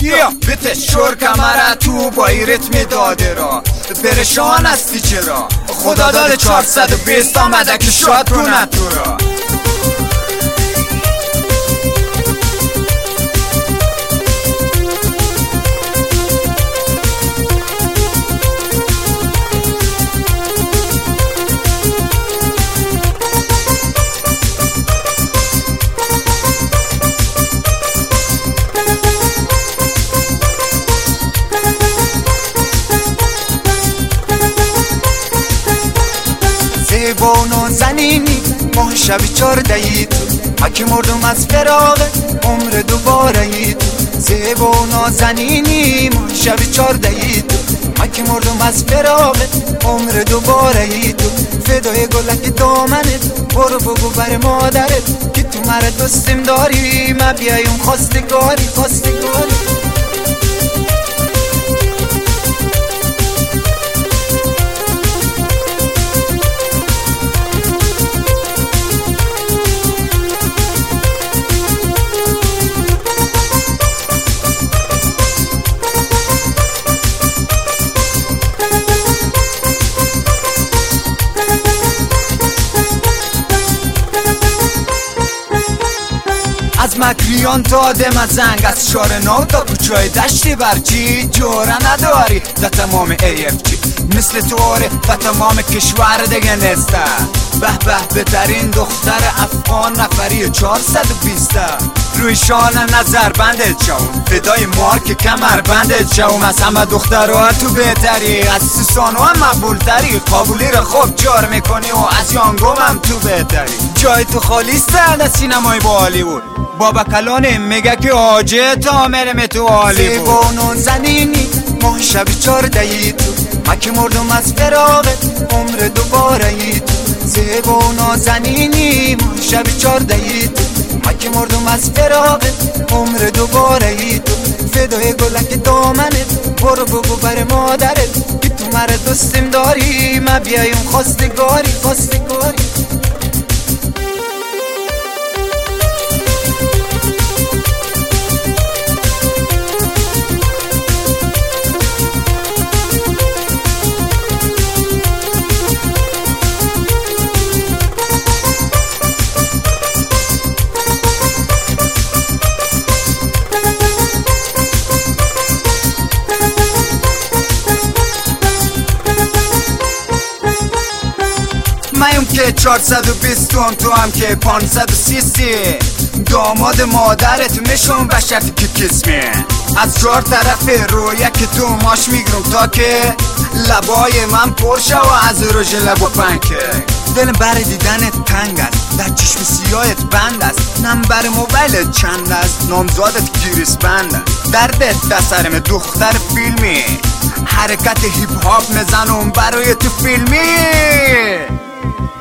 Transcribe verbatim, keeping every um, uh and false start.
بیا بتش شور کمره تو با ای ریتم داده را پرشان هستی چرا خدا داده چهارصد و بیست آمده که شاد کنه تو را زیبان و زنینی ماه شب چارده ای تو مکی مردم از فراغ عمر دوباره ای تو زیبان و زنینی ماه شب چارده ای تو مکی مردم از فراغ عمر دوباره ای تو فدای گلک دامنت برو بگو بر مادرت که تو مرا دوستم داری من بیایم خواستگاری خواستگاری از مکریان تا آدم از زنگ از شار نو تا کوچای دشتی برچی جوره نداری در تمام ای اف جی مثل تو آره در تمام کشور دیگه نسته به به بهترین دختر افغان نفری چهارصد و بیست روی شان نظر بندت شوم فدای مارک کمر بندت شوم از همه دخترها تو بهتری از سوسانو هم مقبول تری قابولی رو خوب جار میکنی و از یانگوم هم تو بهتری جای تو خالی سرد از سینمای با هالیوود بابا کلانه میگه که آجه تا مرم تو هالیوود زیبان و زنینی ماه شب چارده ای تو مکی مردم از فراغت عمر دوباره ای تو زیبان و زنینی ماه شب چارده ای تو مکی مردم از فراغت عمر دوباره ای تو فدای گلک دامنت برو بگو بر مادرت که تو مرا دوستم داری من بیایم خواستگاری خواستگاری مایم که چهارصد و بیست تو هم که پانصد و سی سی داماد مادرت میشون به شرطی که کسمی از چهار طرف رویه که تو ماش میگرم تا که لبای من پرشه و از روژ لب و پنکه دلم بر دیدنت تنگ است در چشم سیاهت بند است نمبر موبایلت چند است نامزادت گیریس بند است دردت در سرم دختر فیلمی حرکت هیپ هاپ میزنم برای تو فیلمی